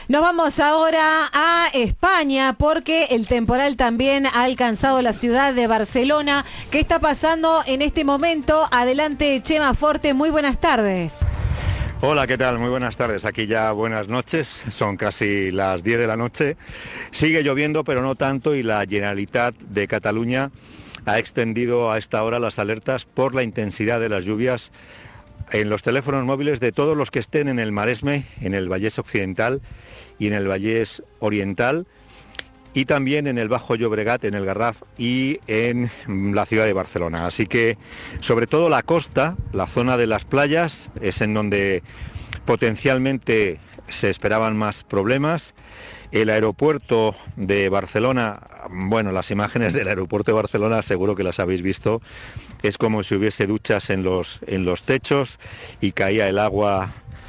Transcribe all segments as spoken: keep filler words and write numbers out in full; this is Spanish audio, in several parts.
Nos vamos ahora a España porque el temporal también ha alcanzado la ciudad de Barcelona. ¿Qué está pasando en este momento? Adelante, Chema Forte, muy buenas tardes. Hola, ¿qué tal? Muy buenas tardes. Aquí ya buenas noches, son casi las diez de la noche. Sigue lloviendo, pero no tanto, y la Generalitat de Cataluña ha extendido a esta hora las alertas por la intensidad de las lluvias en los teléfonos móviles de todos los que estén en el Maresme, en el Vallès Occidental y en el Vallès Oriental, y también en el Bajo Llobregat, en el Garraf y en la ciudad de Barcelona. Así que, sobre todo la costa, la zona de las playas, es en donde potencialmente se esperaban más problemas. El aeropuerto de Barcelona, bueno, las imágenes del aeropuerto de Barcelona seguro que las habéis visto, es como si hubiese duchas en los, en los techos y caía el agua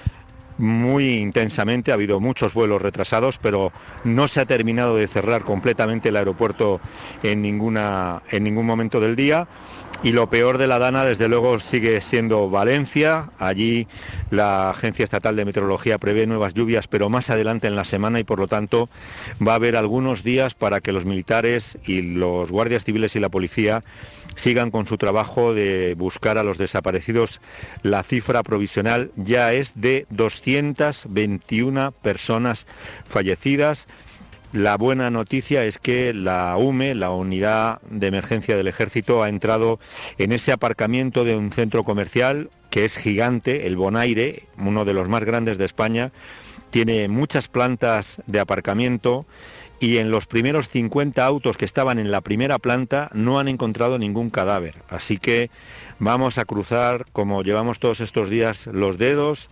muy intensamente. Ha habido muchos vuelos retrasados, pero no se ha terminado de cerrar completamente el aeropuerto en ninguna, en ningún momento del día. Y lo peor de la Dana, desde luego, sigue siendo Valencia. Allí la Agencia Estatal de Meteorología prevé nuevas lluvias, pero más adelante en la semana, y por lo tanto va a haber algunos días para que los militares y los guardias civiles y la policía sigan con su trabajo de buscar a los desaparecidos. La cifra provisional ya es de doscientas veintiuna personas fallecidas. La buena noticia es que la U M E, la Unidad de Emergencia del Ejército, ha entrado en ese aparcamiento de un centro comercial que es gigante, el Bonaire, uno de los más grandes de España. Tiene muchas plantas de aparcamiento y en los primeros cincuenta autos que estaban en la primera planta no han encontrado ningún cadáver. Así que vamos a cruzar, como llevamos todos estos días, los dedos,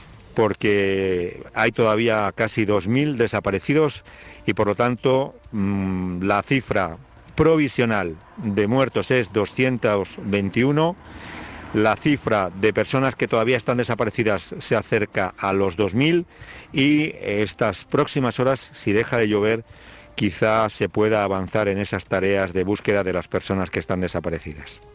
porque hay todavía casi dos mil desaparecidos y por lo tanto mmm, la cifra provisional de muertos es doscientos veintiuno. La cifra de personas que todavía están desaparecidas se acerca a los dos mil y estas próximas horas, si deja de llover, quizá se pueda avanzar en esas tareas de búsqueda de las personas que están desaparecidas.